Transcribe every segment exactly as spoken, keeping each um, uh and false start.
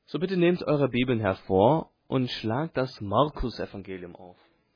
So bitte nehmt eure Bibeln hervor und schlagt das Markus-Evangelium auf.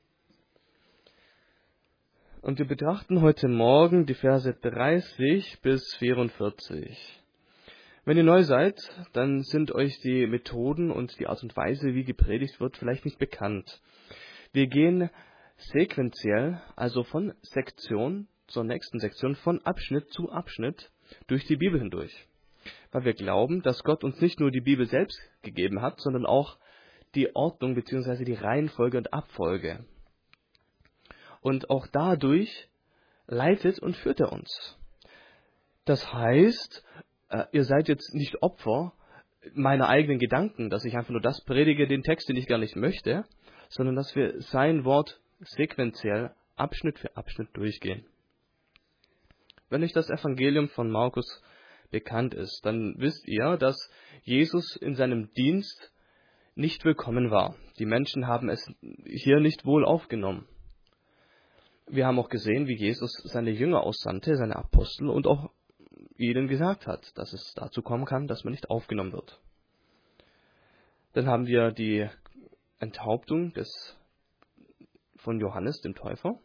Und wir betrachten heute Morgen die Verse dreißig bis vierundvierzig. Wenn ihr neu seid, dann sind euch die Methoden und die Art und Weise, wie gepredigt wird, vielleicht nicht bekannt. Wir gehen sequenziell, also von Sektion zur nächsten Sektion, von Abschnitt zu Abschnitt durch die Bibel hindurch. Weil wir glauben, dass Gott uns nicht nur die Bibel selbst gegeben hat, sondern auch die Ordnung bzw. die Reihenfolge und Abfolge. Und auch dadurch leitet und führt er uns. Das heißt, ihr seid jetzt nicht Opfer meiner eigenen Gedanken, dass ich einfach nur das predige, den Text, den ich gar nicht möchte, sondern dass wir sein Wort sequenziell Abschnitt für Abschnitt durchgehen. Wenn euch das Evangelium von Markus bekannt ist, dann wisst ihr, dass Jesus in seinem Dienst nicht willkommen war. Die Menschen haben es hier nicht wohl aufgenommen. Wir haben auch gesehen, wie Jesus seine Jünger aussandte, seine Apostel, und auch ihnen gesagt hat, dass es dazu kommen kann, dass man nicht aufgenommen wird. Dann haben wir die Enthauptung des, von Johannes, dem Täufer.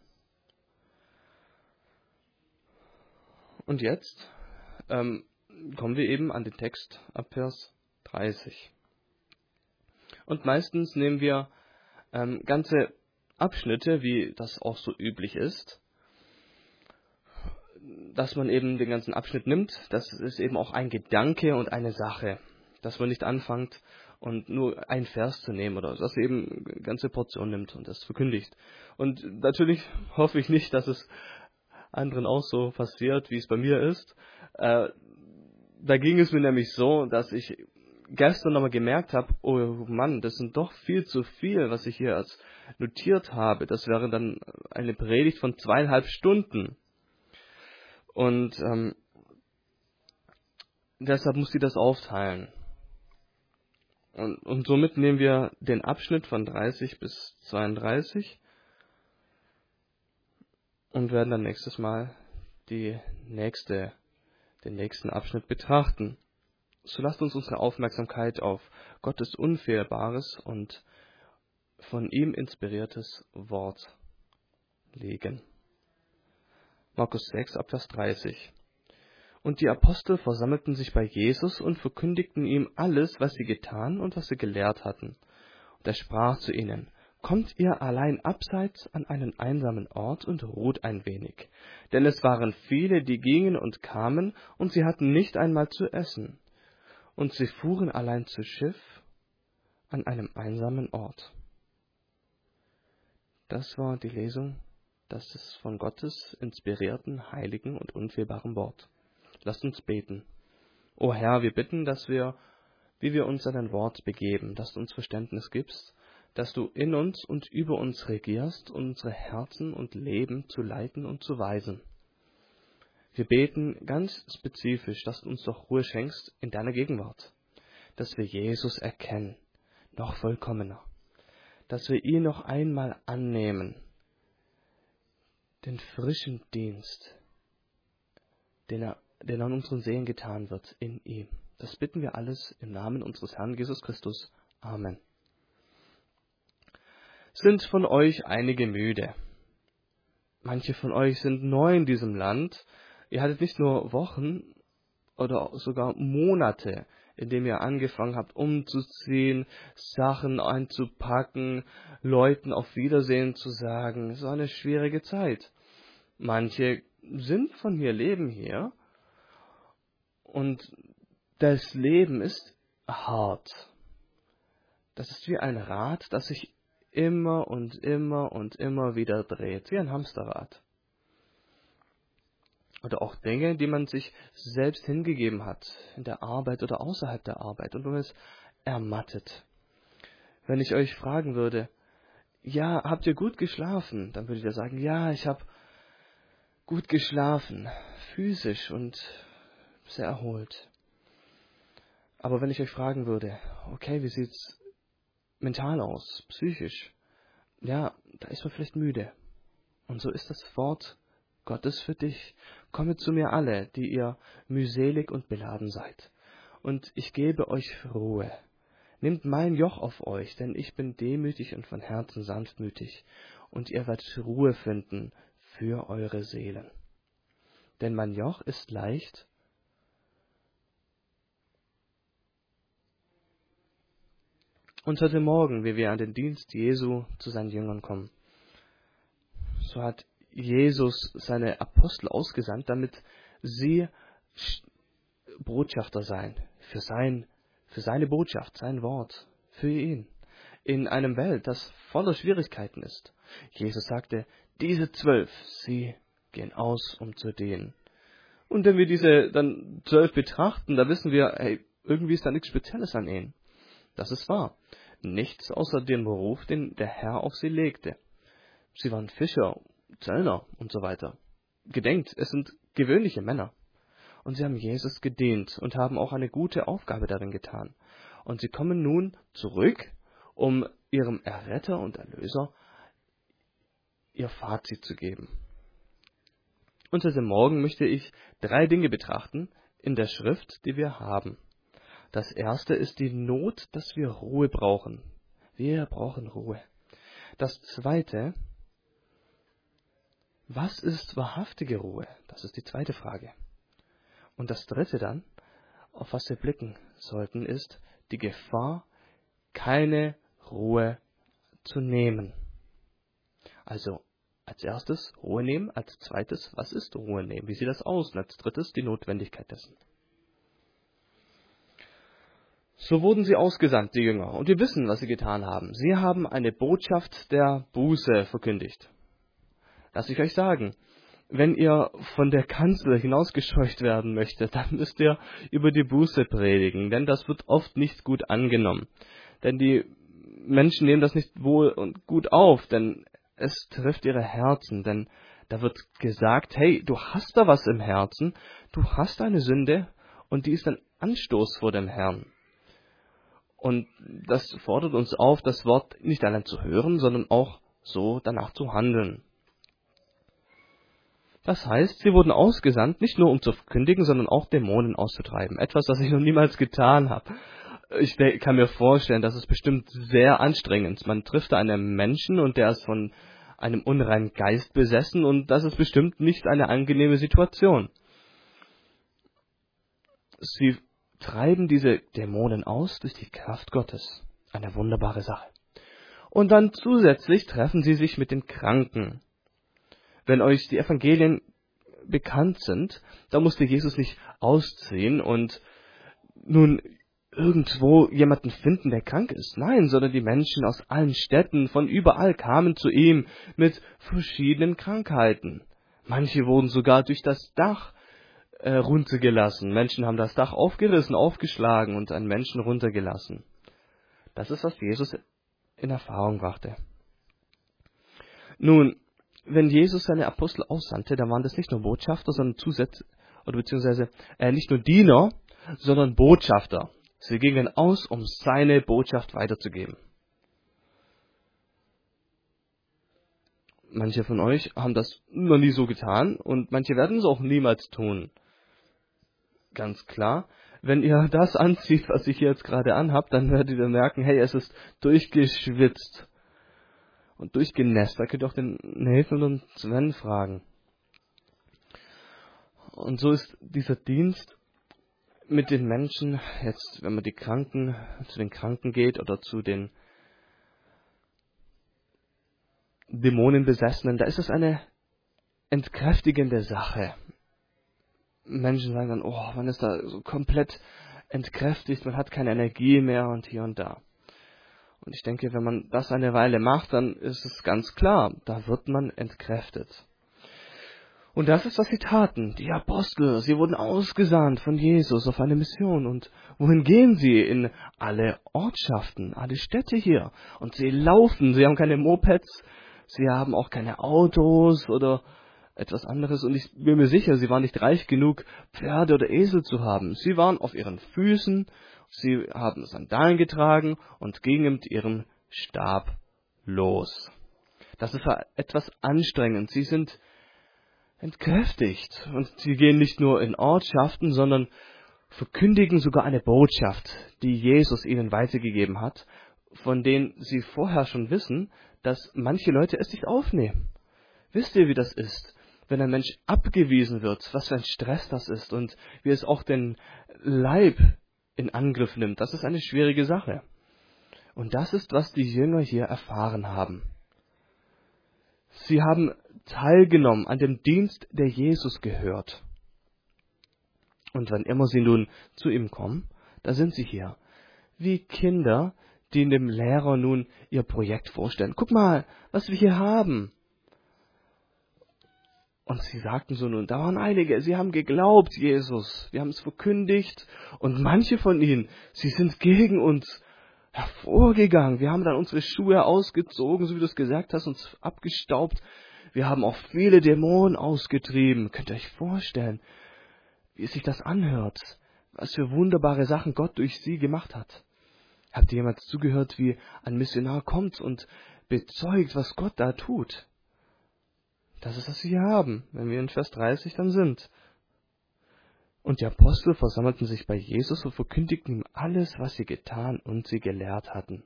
Und jetzt ähm, kommen wir eben an den Text ab Vers dreißig. Und meistens nehmen wir ähm, ganze Abschnitte, wie das auch so üblich ist, dass man eben den ganzen Abschnitt nimmt. Das ist eben auch ein Gedanke und eine Sache, dass man nicht anfängt und nur ein Vers zu nehmen oder dass man eben eine ganze Portion nimmt und das verkündigt. Und natürlich hoffe ich nicht, dass es anderen auch so passiert, wie es bei mir ist. Äh, da ging es mir nämlich so, dass ich gestern nochmal gemerkt habe, oh Mann, das sind doch viel zu viel, was ich hier als notiert habe. Das wäre dann eine Predigt von zweieinhalb Stunden. Und ähm, deshalb muss sie das aufteilen. Und, und somit nehmen wir den Abschnitt von dreißig bis zweiunddreißig und werden dann nächstes Mal die nächste, den nächsten Abschnitt betrachten. So lasst uns unsere Aufmerksamkeit auf Gottes unfehlbares und von ihm inspiriertes Wort legen. Markus sechs, ab Vers dreißig. Und die Apostel versammelten sich bei Jesus und verkündigten ihm alles, was sie getan und was sie gelehrt hatten. Und er sprach zu ihnen: Kommt ihr allein abseits an einen einsamen Ort und ruht ein wenig. Denn es waren viele, die gingen und kamen, und sie hatten nicht einmal zu essen. Und sie fuhren allein zu Schiff an einem einsamen Ort. Das war die Lesung, das ist von Gottes inspirierten, heiligen und unfehlbaren Wort. Lasst uns beten. O Herr, wir bitten, dass wir, wie wir uns an dein Wort begeben, dass du uns Verständnis gibst, dass du in uns und über uns regierst, unsere Herzen und Leben zu leiten und zu weisen. Wir beten ganz spezifisch, dass du uns doch Ruhe schenkst in deiner Gegenwart, dass wir Jesus erkennen, noch vollkommener, dass wir ihn noch einmal annehmen, den frischen Dienst, den er, den an unseren Seelen getan wird, in ihm. Das bitten wir alles im Namen unseres Herrn Jesus Christus. Amen. Sind von euch einige müde? Manche von euch sind neu in diesem Land. Ihr hattet nicht nur Wochen oder sogar Monate, in denen ihr angefangen habt, umzuziehen, Sachen einzupacken, Leuten auf Wiedersehen zu sagen. Es war eine schwierige Zeit. Manche sind von hier, leben hier. Und das Leben ist hart. Das ist wie ein Rad, das sich immer und immer und immer wieder dreht, wie ein Hamsterrad. Oder auch Dinge, die man sich selbst hingegeben hat, in der Arbeit oder außerhalb der Arbeit, und man ist ermattet. Wenn ich euch fragen würde, ja, habt ihr gut geschlafen? Dann würdet ihr sagen, ja, ich habe gut geschlafen, physisch und sehr erholt. Aber wenn ich euch fragen würde, okay, wie sieht's mental aus, psychisch? Ja, da ist man vielleicht müde. Und so ist das Wort Gottes für dich. Kommet zu mir alle, die ihr mühselig und beladen seid. Und ich gebe euch Ruhe. Nehmt mein Joch auf euch, denn ich bin demütig und von Herzen sanftmütig, und ihr werdet Ruhe finden für eure Seelen. Denn mein Joch ist leicht und heute Morgen, wie wir an den Dienst Jesu zu seinen Jüngern kommen, so hat Jesus seine Apostel ausgesandt, damit sie Botschafter seien für sein, für seine Botschaft, sein Wort, für ihn. In einem Welt, das voller Schwierigkeiten ist. Jesus sagte, diese zwölf, sie gehen aus, um zu dienen. Und wenn wir diese dann zwölf betrachten, da wissen wir, hey, irgendwie ist da nichts Spezielles an ihnen. Das ist wahr. Nichts außer dem Beruf, den der Herr auf sie legte. Sie waren Fischer, Zöllner und so weiter. Gedenkt, es sind gewöhnliche Männer. Und sie haben Jesus gedient und haben auch eine gute Aufgabe darin getan. Und sie kommen nun zurück, um ihrem Erretter und Erlöser ihr Fazit zu geben. Und heute Morgen möchte ich drei Dinge betrachten in der Schrift, die wir haben. Das erste ist die Not, dass wir Ruhe brauchen. Wir brauchen Ruhe. Das zweite, was ist wahrhaftige Ruhe? Das ist die zweite Frage. Und das dritte dann, auf was wir blicken sollten, ist die Gefahr, keine Ruhe zu nehmen. Also als erstes Ruhe nehmen, als zweites, was ist Ruhe nehmen? Wie sieht das aus? Und als drittes die Notwendigkeit dessen. So wurden sie ausgesandt, die Jünger, und wir wissen, was sie getan haben. Sie haben eine Botschaft der Buße verkündigt. Lass ich euch sagen, wenn ihr von der Kanzel hinausgescheucht werden möchtet, dann müsst ihr über die Buße predigen, denn das wird oft nicht gut angenommen. Denn die Menschen nehmen das nicht wohl und gut auf, denn es trifft ihre Herzen, denn da wird gesagt, hey, du hast da was im Herzen, du hast eine Sünde und die ist ein Anstoß vor dem Herrn. Und das fordert uns auf, das Wort nicht allein zu hören, sondern auch so danach zu handeln. Das heißt, sie wurden ausgesandt, nicht nur um zu verkündigen, sondern auch Dämonen auszutreiben. Etwas, was ich noch niemals getan habe. Ich kann mir vorstellen, das ist bestimmt sehr anstrengend. Man trifft einen Menschen und der ist von einem unreinen Geist besessen und das ist bestimmt nicht eine angenehme Situation. Sie treiben diese Dämonen aus durch die Kraft Gottes. Eine wunderbare Sache. Und dann zusätzlich treffen sie sich mit den Kranken. Wenn euch die Evangelien bekannt sind, da musste Jesus nicht ausziehen und nun irgendwo jemanden finden, der krank ist. Nein, sondern die Menschen aus allen Städten, von überall kamen zu ihm mit verschiedenen Krankheiten. Manche wurden sogar durch das Dach äh, runtergelassen. Menschen haben das Dach aufgerissen, aufgeschlagen und einen Menschen runtergelassen. Das ist, was Jesus in Erfahrung brachte. Nun, wenn Jesus seine Apostel aussandte, dann waren das nicht nur Botschafter, sondern zusätzlich, oder beziehungsweise äh, nicht nur Diener, sondern Botschafter. Sie gingen aus, um seine Botschaft weiterzugeben. Manche von euch haben das noch nie so getan und manche werden es auch niemals tun. Ganz klar, wenn ihr das anzieht, was ich jetzt gerade anhab, dann werdet ihr merken, hey, es ist durchgeschwitzt und durchgenässt. Da könnt ihr auch den Nathan und Sven fragen. Und so ist dieser Dienst mit den Menschen, jetzt wenn man die Kranken, zu den Kranken geht oder zu den Dämonenbesessenen, da ist es eine entkräftigende Sache. Menschen sagen dann, oh, man ist da so komplett entkräftigt, man hat keine Energie mehr und hier und da. Und ich denke, wenn man das eine Weile macht, dann ist es ganz klar, da wird man entkräftet. Und das ist, was sie taten. Die Apostel, sie wurden ausgesandt von Jesus auf eine Mission. Und wohin gehen sie? In alle Ortschaften, alle Städte hier. Und sie laufen, sie haben keine Mopeds, sie haben auch keine Autos oder etwas anderes. Und ich bin mir sicher, sie waren nicht reich genug, Pferde oder Esel zu haben. Sie waren auf ihren Füßen, sie haben Sandalen getragen und gingen mit ihrem Stab los. Das ist etwas anstrengend. Sie sind entkräftigt. Und sie gehen nicht nur in Ortschaften, sondern verkündigen sogar eine Botschaft, die Jesus ihnen weitergegeben hat, von denen sie vorher schon wissen, dass manche Leute es nicht aufnehmen. Wisst ihr, wie das ist, wenn ein Mensch abgewiesen wird, was für ein Stress das ist und wie es auch den Leib in Angriff nimmt? Das ist eine schwierige Sache. Und das ist, was die Jünger hier erfahren haben. Sie haben teilgenommen an dem Dienst, der Jesus gehört. Und wann immer sie nun zu ihm kommen, da sind sie hier. Wie Kinder, die dem Lehrer nun ihr Projekt vorstellen. Guck mal, was wir hier haben. Und sie sagten so nun, da waren einige, sie haben geglaubt, Jesus. Wir haben es verkündigt. Und manche von ihnen, sie sind gegen uns hervorgegangen. Wir haben dann unsere Schuhe ausgezogen, so wie du es gesagt hast, uns abgestaubt. Wir haben auch viele Dämonen ausgetrieben. Könnt ihr euch vorstellen, wie sich das anhört? Was für wunderbare Sachen Gott durch sie gemacht hat. Habt ihr jemals zugehört, wie ein Missionar kommt und bezeugt, was Gott da tut? Das ist, was wir hier haben, wenn wir in Vers dreißig dann sind. Und die Apostel versammelten sich bei Jesus und verkündigten ihm alles, was sie getan und sie gelehrt hatten.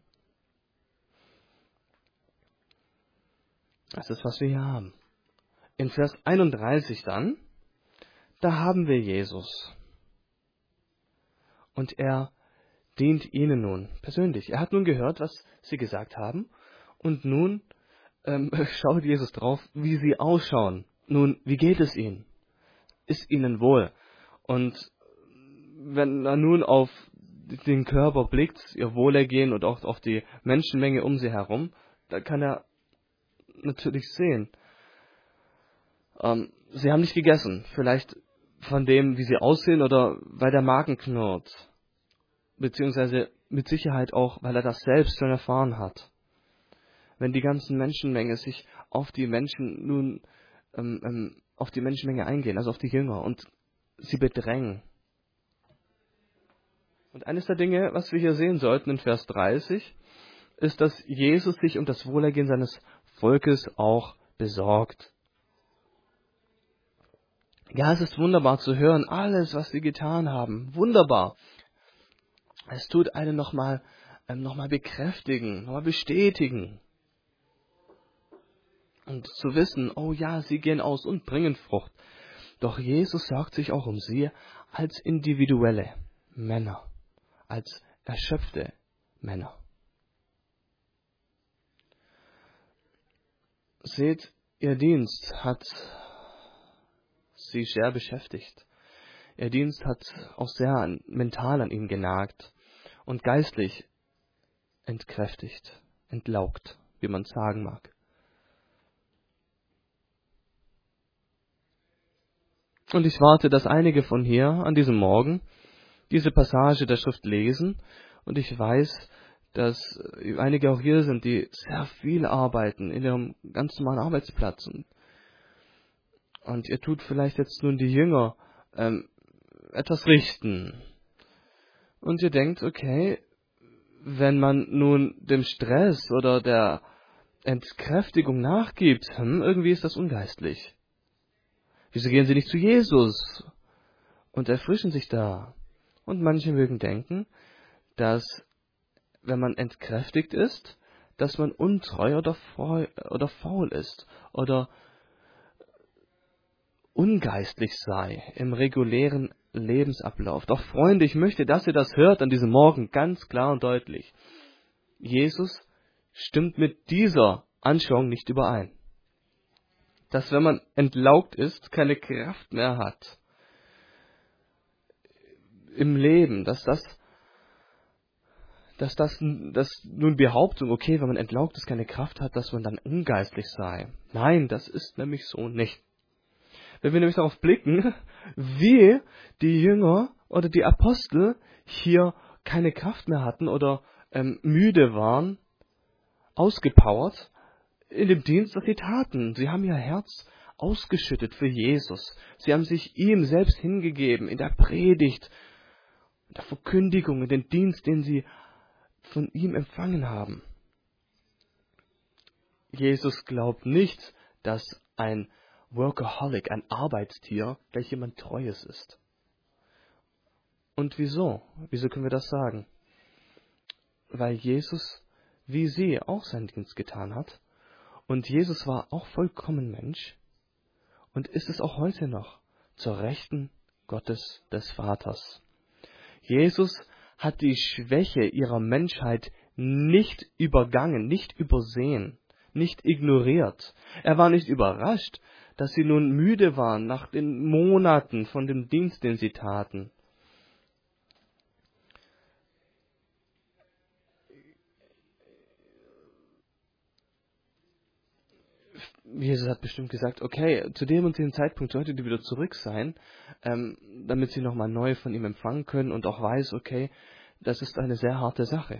Das ist, was wir hier haben. In Vers einunddreißig dann, da haben wir Jesus. Und er dient ihnen nun persönlich. Er hat nun gehört, was sie gesagt haben. Und nun ähm, schaut Jesus drauf, wie sie ausschauen. Nun, wie geht es ihnen? Ist ihnen wohl? Und wenn er nun auf den Körper blickt, ihr Wohlergehen und auch auf die Menschenmenge um sie herum, da kann er natürlich sehen. Ähm, sie haben nicht gegessen. Vielleicht von dem, wie sie aussehen oder weil der Magen knurrt. Beziehungsweise mit Sicherheit auch, weil er das selbst schon erfahren hat. Wenn die ganzen Menschenmenge sich auf die Menschen nun, ähm, ähm, auf die Menschenmenge eingehen, also auf die Jünger und sie bedrängen. Und eines der Dinge, was wir hier sehen sollten in Vers dreißig, ist, dass Jesus sich um das Wohlergehen seines Volkes auch besorgt. Ja, es ist wunderbar zu hören, alles, was sie getan haben. Wunderbar. Es tut einen nochmal ähm, noch mal bekräftigen, nochmal bestätigen. Und zu wissen, oh ja, sie gehen aus und bringen Frucht. Doch Jesus sorgt sich auch um sie als individuelle Männer, als erschöpfte Männer. Seht, ihr Dienst hat sie sehr beschäftigt. Ihr Dienst hat auch sehr an, mental an ihnen genagt und geistlich entkräftigt, entlaugt, wie man sagen mag. Und ich warte, dass einige von hier an diesem Morgen diese Passage der Schrift lesen. Und ich weiß, dass einige auch hier sind, die sehr viel arbeiten in ihrem ganz normalen Arbeitsplatz. Und, und ihr tut vielleicht jetzt nun die Jünger ähm, etwas richten. Und ihr denkt, okay, wenn man nun dem Stress oder der Entkräftigung nachgibt, hm, irgendwie ist das ungeistlich. Wieso gehen sie nicht zu Jesus und erfrischen sich da? Und manche mögen denken, dass, wenn man entkräftigt ist, dass man untreu oder, faul, oder faul ist oder ungeistlich sei im regulären Lebensablauf. Doch Freunde, ich möchte, dass ihr das hört an diesem Morgen ganz klar und deutlich. Jesus stimmt mit dieser Anschauung nicht überein. Dass wenn man entlaugt ist, keine Kraft mehr hat im Leben, dass das, dass das, dass nun Behauptung, okay, wenn man entlaugt ist, keine Kraft hat, dass man dann ungeistlich sei. Nein, das ist nämlich so nicht. Wenn wir nämlich darauf blicken, wie die Jünger oder die Apostel hier keine Kraft mehr hatten oder ähm, müde waren, ausgepowert, in dem Dienst, was sie taten. Sie haben ihr Herz ausgeschüttet für Jesus. Sie haben sich ihm selbst hingegeben, in der Predigt, in der Verkündigung, in den Dienst, den sie von ihm empfangen haben. Jesus glaubt nicht, dass ein Workaholic, ein Arbeitstier, gleich jemand Treues ist. Und wieso? Wieso können wir das sagen? Weil Jesus, wie sie, auch seinen Dienst getan hat. Und Jesus war auch vollkommen Mensch und ist es auch heute noch zur Rechten Gottes des Vaters. Jesus hat die Schwäche ihrer Menschheit nicht übergangen, nicht übersehen, nicht ignoriert. Er war nicht überrascht, dass sie nun müde waren nach den Monaten von dem Dienst, den sie taten. Jesus hat bestimmt gesagt, okay, zu dem und dem Zeitpunkt sollte die wieder zurück sein, ähm, damit sie nochmal neu von ihm empfangen können und auch weiß, okay, das ist eine sehr harte Sache.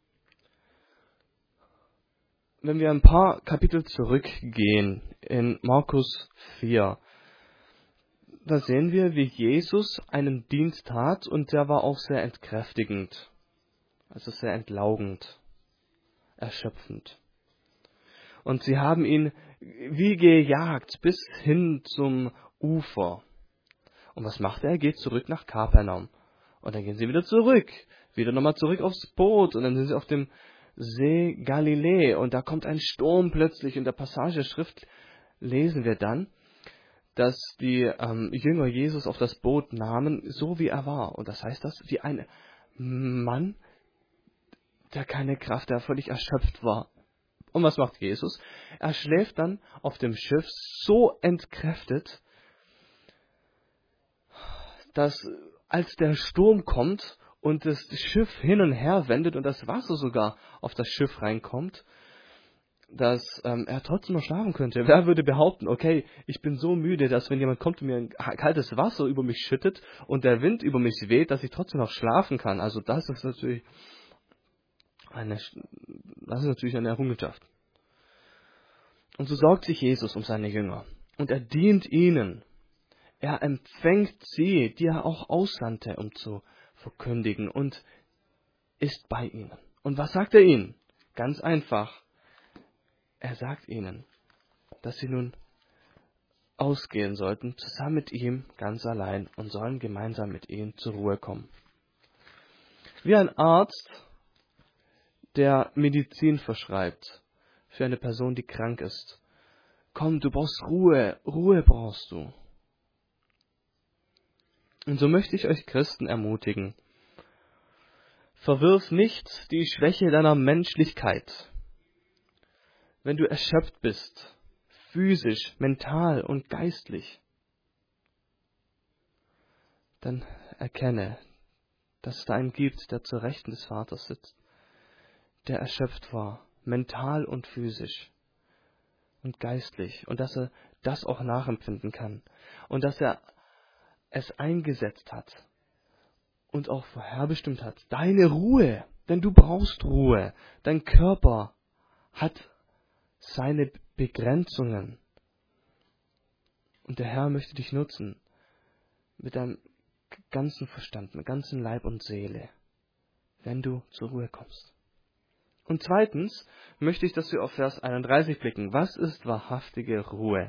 Wenn wir ein paar Kapitel zurückgehen in Markus vier, da sehen wir, wie Jesus einen Dienst tat und der war auch sehr entkräftigend, also sehr entlaugend, erschöpfend. Und sie haben ihn wie gejagt bis hin zum Ufer. Und was macht er? Er geht zurück nach Kapernaum. Und dann gehen sie wieder zurück. Wieder nochmal zurück aufs Boot. Und dann sind sie auf dem See Galiläe. Und da kommt ein Sturm plötzlich. In der Passage der Schrift lesen wir dann, dass die ähm, Jünger Jesus auf das Boot nahmen, so wie er war. Und das heißt das, wie ein Mann, der keine Kraft, der völlig erschöpft war. Und was macht Jesus? Er schläft dann auf dem Schiff so entkräftet, dass als der Sturm kommt und das Schiff hin und her wendet und das Wasser sogar auf das Schiff reinkommt, dass ähm, er trotzdem noch schlafen könnte. Wer würde behaupten, okay, ich bin so müde, dass wenn jemand kommt und mir ein kaltes Wasser über mich schüttet und der Wind über mich weht, dass ich trotzdem noch schlafen kann. Also das ist natürlich eine, das ist natürlich eine Errungenschaft. Und so sorgt sich Jesus um seine Jünger. Und er dient ihnen. Er empfängt sie, die er auch aussandte, um zu verkündigen, und ist bei ihnen. Und was sagt er ihnen? Ganz einfach. Er sagt ihnen, dass sie nun ausgehen sollten, zusammen mit ihm, ganz allein, und sollen gemeinsam mit ihm zur Ruhe kommen. Wie ein Arzt, der Medizin verschreibt für eine Person, die krank ist. Komm, du brauchst Ruhe, Ruhe brauchst du. Und so möchte ich euch Christen ermutigen. Verwirf nicht die Schwäche deiner Menschlichkeit. Wenn du erschöpft bist, physisch, mental und geistlich, dann erkenne, dass es da einen gibt, der zur Rechten des Vaters sitzt, der erschöpft war, mental und physisch und geistlich, und dass er das auch nachempfinden kann und dass er es eingesetzt hat und auch vorherbestimmt hat. Deine Ruhe, denn du brauchst Ruhe. Dein Körper hat seine Begrenzungen. Und der Herr möchte dich nutzen mit deinem ganzen Verstand, mit ganzen Leib und Seele, wenn du zur Ruhe kommst. Und zweitens möchte ich, dass wir auf Vers einunddreißig blicken. Was ist wahrhaftige Ruhe?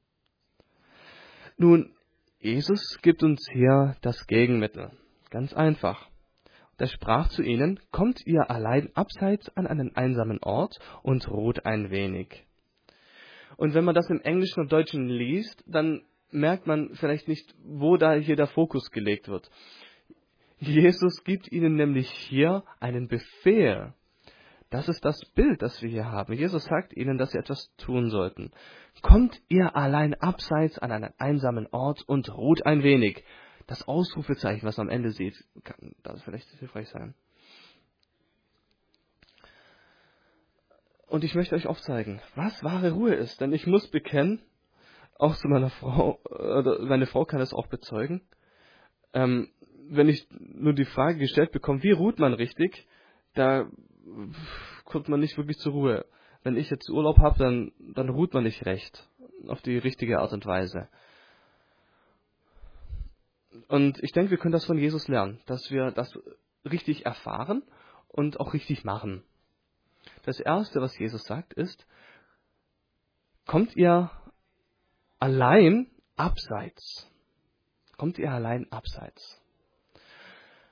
Nun, Jesus gibt uns hier das Gegenmittel. Ganz einfach. Er sprach zu ihnen, kommt ihr allein abseits an einen einsamen Ort und ruht ein wenig. Und wenn man das im Englischen und Deutschen liest, dann merkt man vielleicht nicht, wo da hier der Fokus gelegt wird. Jesus gibt ihnen nämlich hier einen Befehl. Das ist das Bild, das wir hier haben. Jesus sagt ihnen, dass sie etwas tun sollten. Kommt ihr allein abseits an einen einsamen Ort und ruht ein wenig. Das Ausrufezeichen, was man am Ende sieht, kann das vielleicht hilfreich sein. Und ich möchte euch aufzeigen, was wahre Ruhe ist. Denn ich muss bekennen, auch zu meiner Frau, oder meine Frau kann das auch bezeugen, ähm, wenn ich nur die Frage gestellt bekomme, wie ruht man richtig, da kommt man nicht wirklich zur Ruhe. Wenn ich jetzt Urlaub habe, dann, dann ruht man nicht recht, auf die richtige Art und Weise. Und ich denke, wir können das von Jesus lernen, dass wir das richtig erfahren und auch richtig machen. Das Erste, was Jesus sagt, ist, kommt ihr allein abseits. Kommt ihr allein abseits.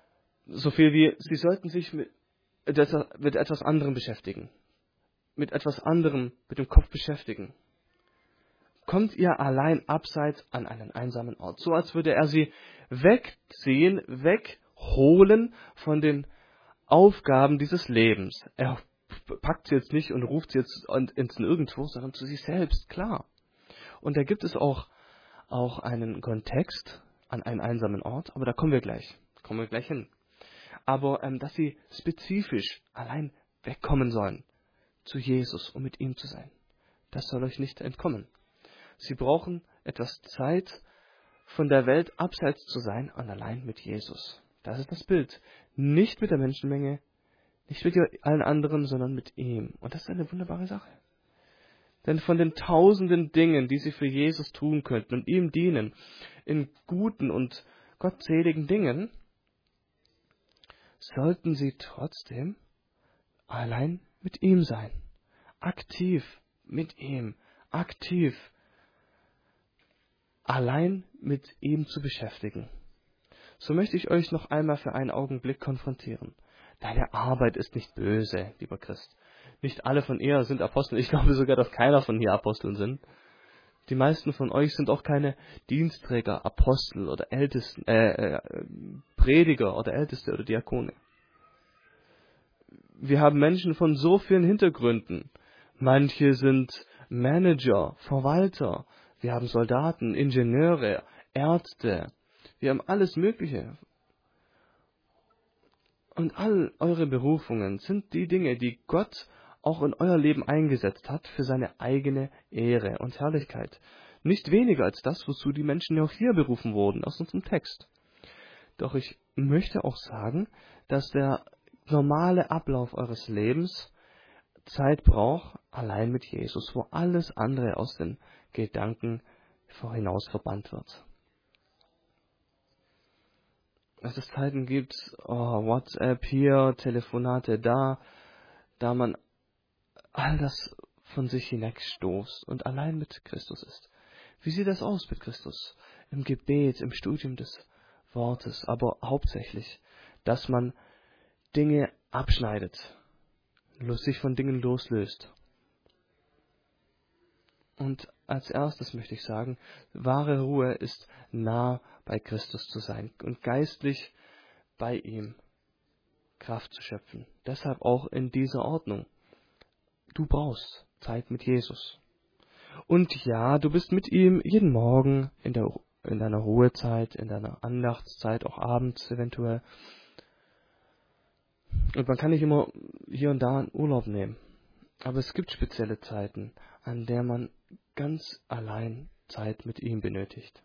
So viel wie, sie sollten sich mit, mit etwas anderem beschäftigen. Mit etwas anderem, mit dem Kopf beschäftigen. Kommt ihr allein abseits an einen einsamen Ort. So als würde er sie wegziehen, wegholen von den Aufgaben dieses Lebens. Er packt sie jetzt nicht und ruft sie jetzt ins Nirgendwo, sondern zu sich selbst, klar. Und da gibt es auch, auch einen Kontext an einen einsamen Ort, aber da kommen wir gleich. Kommen wir gleich hin. Aber ähm, dass sie spezifisch allein wegkommen sollen zu Jesus, um mit ihm zu sein. Das soll euch nicht entkommen. Sie brauchen etwas Zeit, von der Welt abseits zu sein und allein mit Jesus. Das ist das Bild. Nicht mit der Menschenmenge, nicht mit allen anderen, sondern mit ihm. Und das ist eine wunderbare Sache. Denn von den tausenden Dingen, die sie für Jesus tun könnten und ihm dienen, in guten und gottseligen Dingen, sollten sie trotzdem allein mit ihm sein. Aktiv mit ihm. Aktiv allein mit ihm zu beschäftigen. So möchte ich euch noch einmal für einen Augenblick konfrontieren. Deine Arbeit ist nicht böse, lieber Christ. Nicht alle von ihr sind Apostel. Ich glaube sogar, dass keiner von hier Aposteln sind. Die meisten von euch sind auch keine Dienstträger, Apostel oder Ältesten, äh, äh, Prediger oder Älteste oder Diakone. Wir haben Menschen von so vielen Hintergründen. Manche sind Manager, Verwalter. Wir haben Soldaten, Ingenieure, Ärzte. Wir haben alles Mögliche. Und all eure Berufungen sind die Dinge, die Gott auch in euer Leben eingesetzt hat für seine eigene Ehre und Herrlichkeit. Nicht weniger als das, wozu die Menschen ja auch hier berufen wurden, aus unserem Text. Doch ich möchte auch sagen, dass der normale Ablauf eures Lebens Zeit braucht, allein mit Jesus, wo alles andere aus den Gedanken hinaus verbannt wird. Dass es Zeiten gibt, oh, WhatsApp hier, Telefonate da, da man all das von sich hinwegstoßt und allein mit Christus ist. Wie sieht das aus mit Christus? Im Gebet, im Studium des Wortes, aber hauptsächlich, dass man Dinge abschneidet, sich von Dingen loslöst. Und als erstes möchte ich sagen, wahre Ruhe ist nah bei Christus zu sein und geistlich bei ihm Kraft zu schöpfen. Deshalb auch in dieser Ordnung. Du brauchst Zeit mit Jesus. Und ja, du bist mit ihm jeden Morgen in, der, in deiner Ruhezeit, in deiner Andachtszeit, auch abends eventuell. Und man kann nicht immer hier und da einen Urlaub nehmen. Aber es gibt spezielle Zeiten, an der man ganz allein Zeit mit ihm benötigt.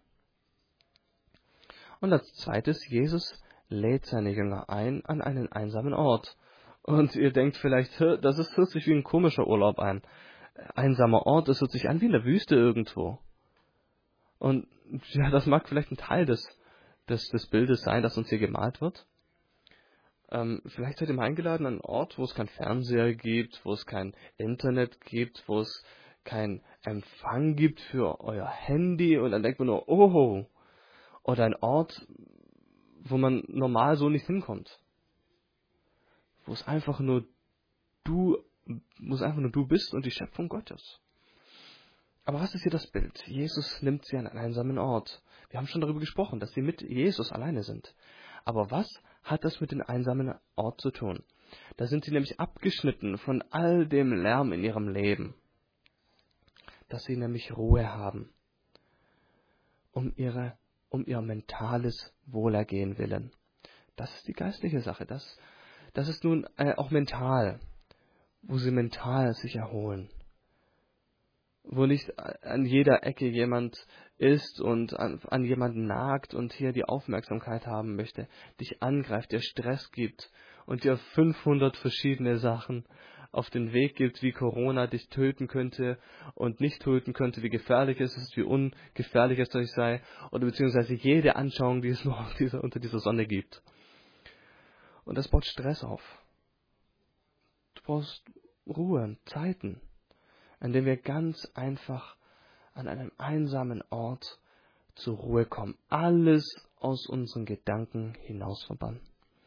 Und als zweites, Jesus lädt seine Jünger ein an einen einsamen Ort. Und ihr denkt vielleicht, das ist, hört sich wie ein komischer Urlaub an. Einsamer Ort, das hört sich an wie in der Wüste irgendwo. Und ja, das mag vielleicht ein Teil des, des, des Bildes sein, das uns hier gemalt wird. Ähm, vielleicht seid ihr mal eingeladen an einen Ort, wo es kein Fernseher gibt, wo es kein Internet gibt, wo es keinen Empfang gibt für euer Handy und dann denkt man nur, oh, oder ein Ort, wo man normal so nicht hinkommt. Wo es einfach nur du, wo es einfach nur du bist und die Schöpfung Gottes. Aber was ist hier das Bild? Jesus nimmt sie an einen einsamen Ort. Wir haben schon darüber gesprochen, dass sie mit Jesus alleine sind. Aber was hat das mit dem einsamen Ort zu tun? Da sind sie nämlich abgeschnitten von all dem Lärm in ihrem Leben. Dass sie nämlich Ruhe haben. Um ihre, um ihr mentales Wohlergehen willen. Das ist die geistliche Sache. Das, das ist nun äh, auch mental. Wo sie mental sich erholen. Wo nicht an jeder Ecke jemand ist und an, an jemanden nagt und hier die Aufmerksamkeit haben möchte, dich angreift, dir Stress gibt und dir fünfhundert verschiedene Sachen auf den Weg gibt, wie Corona dich töten könnte und nicht töten könnte, wie gefährlich es ist, wie ungefährlich es euch sei, oder beziehungsweise jede Anschauung, die es nur auf dieser, unter dieser Sonne gibt. Und das baut Stress auf. Du brauchst Ruhe, Zeiten, an dem wir ganz einfach an einem einsamen Ort zur Ruhe kommen. Alles aus unseren Gedanken hinaus verbannen.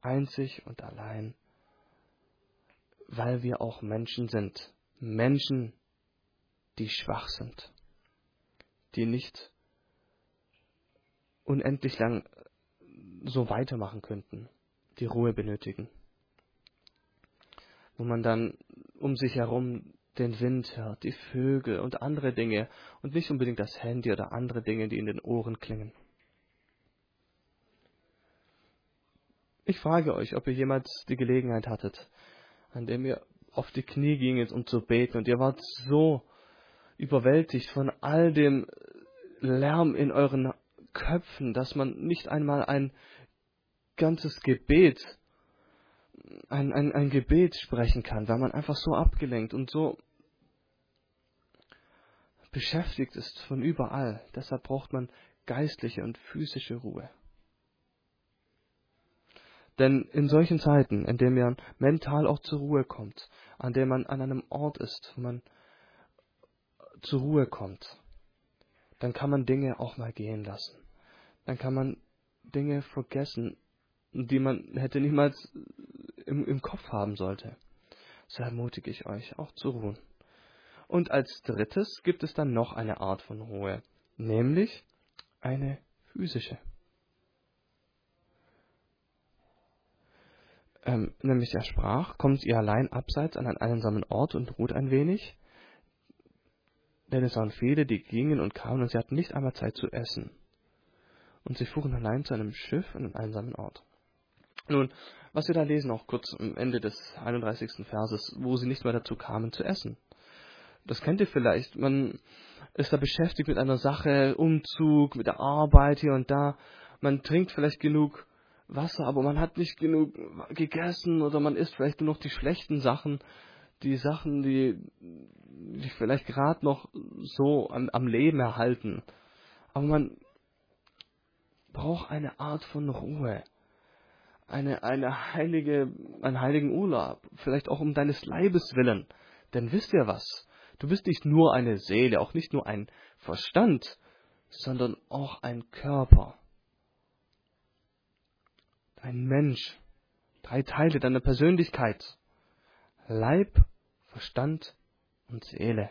Einzig und allein, weil wir auch Menschen sind. Menschen, die schwach sind, die nicht unendlich lang so weitermachen könnten, die Ruhe benötigen. Wo man dann um sich herum den Wind hört, die Vögel und andere Dinge und nicht unbedingt das Handy oder andere Dinge, die in den Ohren klingen. Ich frage euch, ob ihr jemals die Gelegenheit hattet, an dem ihr auf die Knie ginget, um zu beten und ihr wart so überwältigt von all dem Lärm in euren Köpfen, dass man nicht einmal ein ganzes Gebet, ein, ein, ein Gebet sprechen kann, weil man einfach so abgelenkt und so beschäftigt ist von überall. Deshalb braucht man geistliche und physische Ruhe. Denn in solchen Zeiten, in denen man mental auch zur Ruhe kommt, an dem man an einem Ort ist, wo man zur Ruhe kommt, dann kann man Dinge auch mal gehen lassen. Dann kann man Dinge vergessen, die man hätte niemals im, im Kopf haben sollte. So ermutige ich euch, auch zu ruhen. Und als drittes gibt es dann noch eine Art von Ruhe, nämlich eine physische. Ähm, nämlich er sprach, kommt ihr allein abseits an einen einsamen Ort und ruht ein wenig? Denn es waren viele, die gingen und kamen und sie hatten nicht einmal Zeit zu essen. Und sie fuhren allein zu einem Schiff an einen einsamen Ort. Nun, was wir da lesen, auch kurz am Ende des einunddreißigsten Verses, wo sie nicht mehr dazu kamen zu essen. Das kennt ihr vielleicht, man ist da beschäftigt mit einer Sache, Umzug, mit der Arbeit hier und da, man trinkt vielleicht genug Wasser, aber man hat nicht genug gegessen oder man isst vielleicht nur noch die schlechten Sachen, die Sachen, die, die vielleicht gerade noch so am, am Leben erhalten. Aber man braucht eine Art von Ruhe, eine, eine heilige, einen heiligen Urlaub, vielleicht auch um deines Leibes willen. Denn wisst ihr was? Du bist nicht nur eine Seele, auch nicht nur ein Verstand, sondern auch ein Körper. Ein Mensch, drei Teile deiner Persönlichkeit, Leib, Verstand und Seele.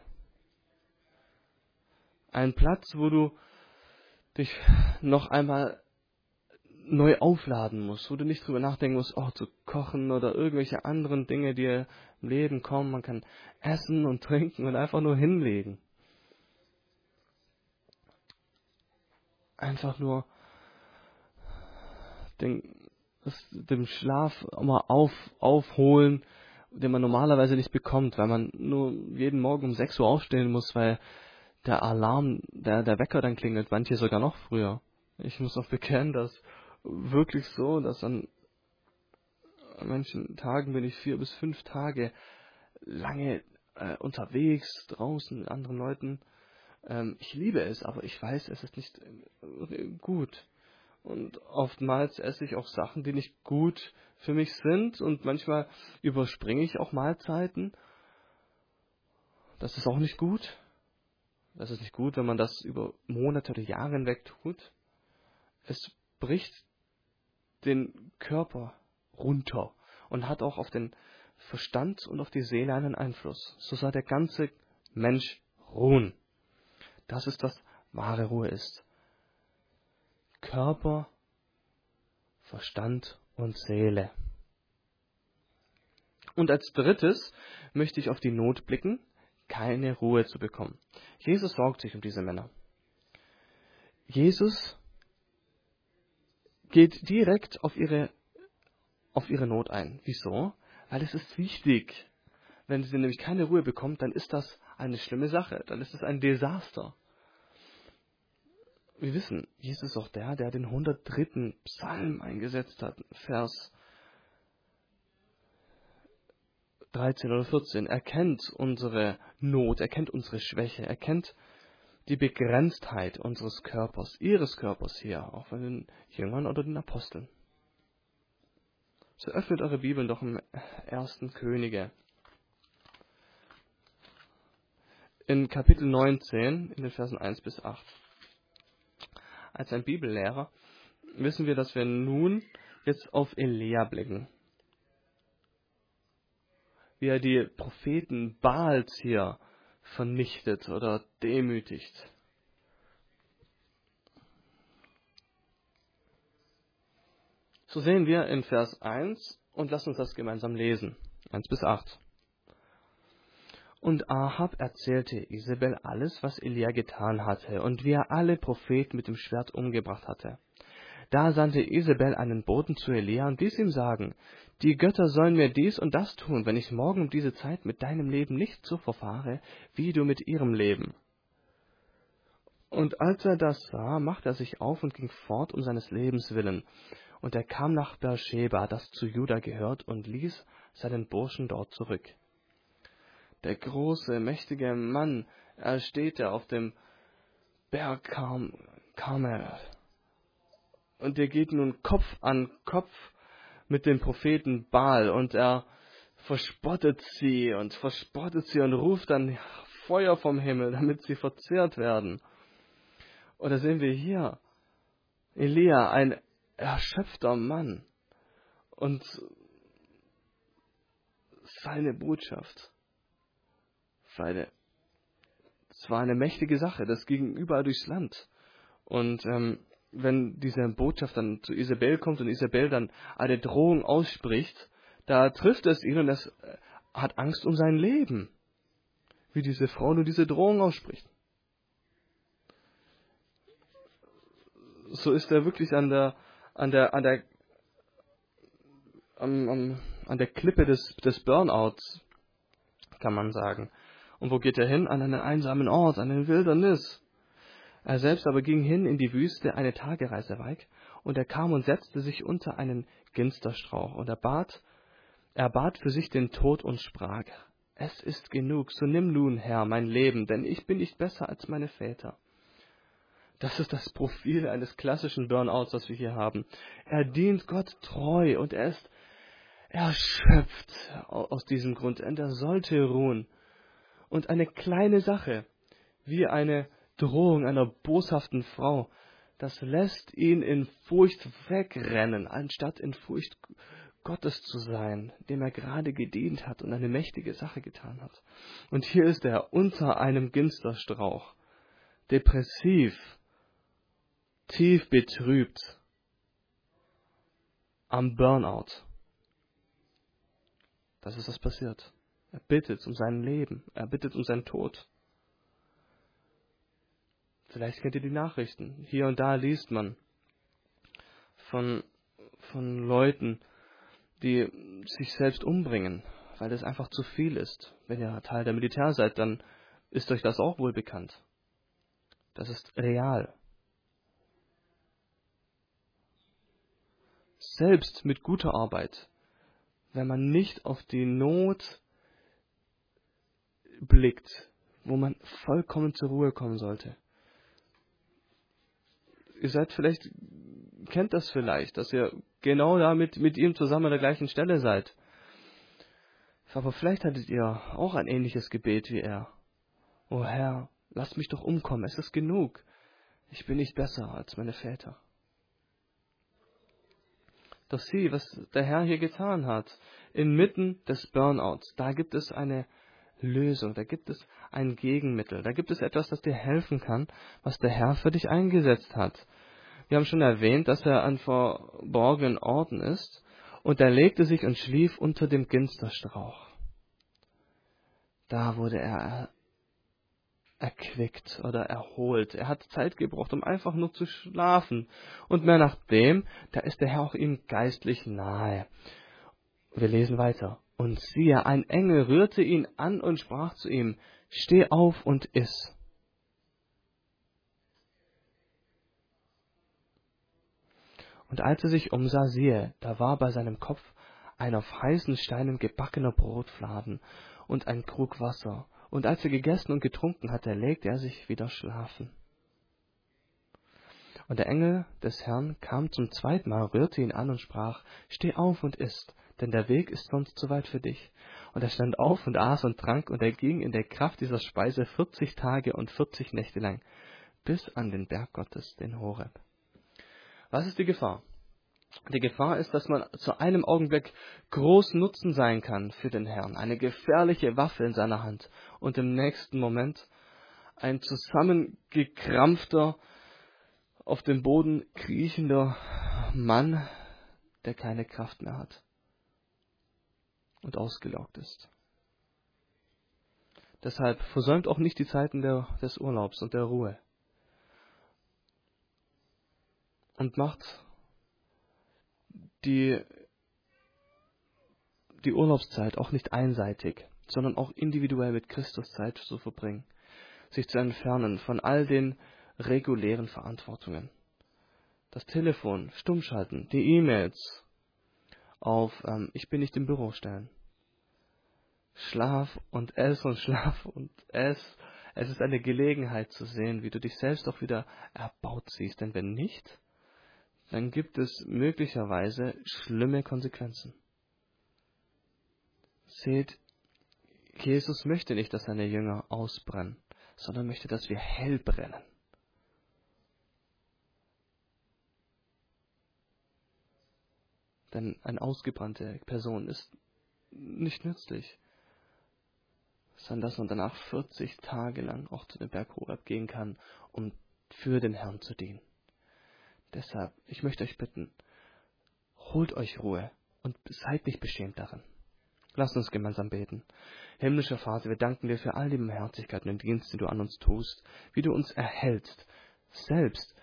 Ein Platz, wo du dich noch einmal neu aufladen musst, wo du nicht drüber nachdenken musst, oh, zu kochen oder irgendwelche anderen Dinge, die im Leben kommen. Man kann essen und trinken und einfach nur hinlegen. Einfach nur den das, dem Schlaf mal auf, aufholen, den man normalerweise nicht bekommt, weil man nur jeden Morgen um sechs Uhr aufstehen muss, weil der Alarm, der, der Wecker dann klingelt, manche sogar noch früher. Ich muss auch bekennen, dass wirklich so, dass an manchen Tagen bin ich vier bis fünf Tage lange äh, unterwegs, draußen mit anderen Leuten. Ähm, ich liebe es, aber ich weiß, es ist nicht äh, gut. Und oftmals esse ich auch Sachen, die nicht gut für mich sind. Und manchmal überspringe ich auch Mahlzeiten. Das ist auch nicht gut. Das ist nicht gut, wenn man das über Monate oder Jahre hinweg tut. Es bricht den Körper runter und hat auch auf den Verstand und auf die Seele einen Einfluss. So soll der ganze Mensch ruhen. Das ist, was wahre Ruhe ist. Körper, Verstand und Seele. Und als drittes möchte ich auf die Not blicken, keine Ruhe zu bekommen. Jesus sorgt sich um diese Männer. Jesus geht direkt auf ihre, auf ihre Not ein. Wieso? Weil es ist wichtig. Wenn sie nämlich keine Ruhe bekommt, dann ist das eine schlimme Sache. Dann ist es ein Desaster. Wir wissen, Jesus ist auch der, der den hundertdritten Psalm eingesetzt hat, Vers dreizehn oder vierzehn. Er kennt unsere Not, er kennt unsere Schwäche, er kennt die Begrenztheit unseres Körpers, ihres Körpers hier, auch von den Jüngern oder den Aposteln. So öffnet eure Bibeln doch im ersten Könige. In Kapitel neunzehn, in den Versen eins bis acht. Als ein Bibellehrer wissen wir, dass wir nun jetzt auf Elia blicken, wie er die Propheten Baals hier vernichtet oder demütigt. So sehen wir in Vers eins und lass uns das gemeinsam lesen. eins bis acht. Und Ahab erzählte Isabel alles, was Elia getan hatte und wie er alle Propheten mit dem Schwert umgebracht hatte. Da sandte Isabel einen Boten zu Elia und ließ ihm sagen, die Götter sollen mir dies und das tun, wenn ich morgen um diese Zeit mit deinem Leben nicht so verfahre, wie du mit ihrem Leben. Und als er das sah, machte er sich auf und ging fort um seines Lebens willen. Und er kam nach Beersheba, das zu Juda gehört, und ließ seinen Burschen dort zurück. Der große, mächtige Mann, er steht da auf dem Berg Karm- Karmel. Und er geht nun Kopf an Kopf mit dem Propheten Baal und er verspottet sie und verspottet sie und ruft dann Feuer vom Himmel, damit sie verzehrt werden. Oder sehen wir hier Elia, ein erschöpfter Mann und seine Botschaft. Seine, es war eine mächtige Sache, das ging überall durchs Land. Und ähm, wenn diese Botschaft dann zu Isabel kommt und Isabel dann eine Drohung ausspricht, da trifft es ihn und es hat Angst um sein Leben, wie diese Frau nur diese Drohung ausspricht. So ist er wirklich an der an der an der an, an, an der Klippe des des Burnouts, kann man sagen. Und wo geht er hin? An einen einsamen Ort, an eine Wildernis. Er selbst aber ging hin in die Wüste, eine Tagereise weit, und er kam und setzte sich unter einen Ginsterstrauch, und er bat, er bat für sich den Tod und sprach, es ist genug, so nimm nun, Herr, mein Leben, denn ich bin nicht besser als meine Väter. Das ist das Profil eines klassischen Burnouts, das wir hier haben. Er dient Gott treu und er ist erschöpft aus diesem Grund, und er sollte ruhen. Und eine kleine Sache, wie eine Drohung einer boshaften Frau, das lässt ihn in Furcht wegrennen, anstatt in Furcht Gottes zu sein, dem er gerade gedient hat und eine mächtige Sache getan hat. Und hier ist er unter einem Ginsterstrauch, depressiv, tief betrübt, am Burnout. Das ist, was passiert. Er bittet um sein Leben, er bittet um seinen Tod. Vielleicht kennt ihr die Nachrichten. Hier und da liest man von, von Leuten, die sich selbst umbringen, weil das einfach zu viel ist. Wenn ihr Teil der Militär seid, dann ist euch das auch wohl bekannt. Das ist real. Selbst mit guter Arbeit, wenn man nicht auf die Not blickt, wo man vollkommen zur Ruhe kommen sollte. Ihr seid vielleicht, kennt das vielleicht, dass ihr genau da mit, mit ihm zusammen an der gleichen Stelle seid. Aber vielleicht hattet ihr auch ein ähnliches Gebet wie er. O Herr, lass mich doch umkommen, es ist genug. Ich bin nicht besser als meine Väter. Doch sieh, was der Herr hier getan hat. Inmitten des Burnouts, da gibt es eine Lösung, da gibt es ein Gegenmittel, da gibt es etwas, das dir helfen kann, was der Herr für dich eingesetzt hat. Wir haben schon erwähnt, dass er an verborgenen Orten ist, und er legte sich und schlief unter dem Ginsterstrauch. Da wurde er erquickt oder erholt. Er hat Zeit gebraucht, um einfach nur zu schlafen. Und mehr nachdem, da ist der Herr auch ihm geistlich nahe. Wir lesen weiter. Und siehe, ein Engel rührte ihn an und sprach zu ihm, steh auf und iss. Und als er sich umsah, siehe, da war bei seinem Kopf ein auf heißen Steinen gebackener Brotfladen und ein Krug Wasser. Und als er gegessen und getrunken hatte, legte er sich wieder schlafen. Und der Engel des Herrn kam zum zweiten Mal, rührte ihn an und sprach, steh auf und iss, denn der Weg ist sonst zu weit für dich. Und er stand auf und aß und trank, und er ging in der Kraft dieser Speise vierzig Tage und vierzig Nächte lang, bis an den Berg Gottes, den Horeb. Was ist die Gefahr? Die Gefahr ist, dass man zu einem Augenblick groß Nutzen sein kann für den Herrn, eine gefährliche Waffe in seiner Hand, und im nächsten Moment ein zusammengekrampfter, auf dem Boden kriechender Mann, der keine Kraft mehr hat und ausgelaugt ist. Deshalb versäumt auch nicht die Zeiten der, des Urlaubs und der Ruhe. Und macht die, die Urlaubszeit auch nicht einseitig, sondern auch individuell mit Christus Zeit zu verbringen. Sich zu entfernen von all den regulären Verantwortungen. Das Telefon stumm schalten, die E-Mails auf ähm, ich bin nicht im Büro stellen. Schlaf und ess und schlaf und ess. Es ist eine Gelegenheit zu sehen, wie du dich selbst auch wieder erbaut siehst. Denn wenn nicht, dann gibt es möglicherweise schlimme Konsequenzen. Seht, Jesus möchte nicht, dass seine Jünger ausbrennen, sondern möchte, dass wir hell brennen. Denn eine ausgebrannte Person ist nicht nützlich, sondern dass man danach vierzig Tage lang auch zu dem Berg Horeb gehen kann, um für den Herrn zu dienen. Deshalb, ich möchte euch bitten, holt euch Ruhe und seid nicht beschämt darin. Lasst uns gemeinsam beten. Himmlischer Vater, wir danken dir für all die Barmherzigkeiten und den Dienst, den du an uns tust, wie du uns erhältst, selbst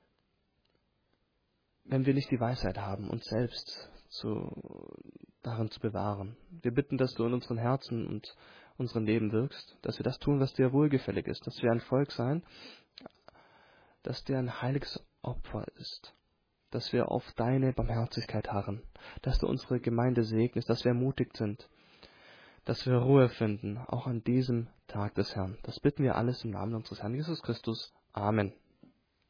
wenn wir nicht die Weisheit haben, uns selbst zu, darin zu bewahren. Wir bitten, dass du in unseren Herzen und unserem Leben wirkst, dass wir das tun, was dir wohlgefällig ist, dass wir ein Volk sein, dass dir ein heiliges Opfer ist, dass wir auf deine Barmherzigkeit harren, dass du unsere Gemeinde segnest, dass wir ermutigt sind, dass wir Ruhe finden, auch an diesem Tag des Herrn. Das bitten wir alles im Namen unseres Herrn Jesus Christus. Amen.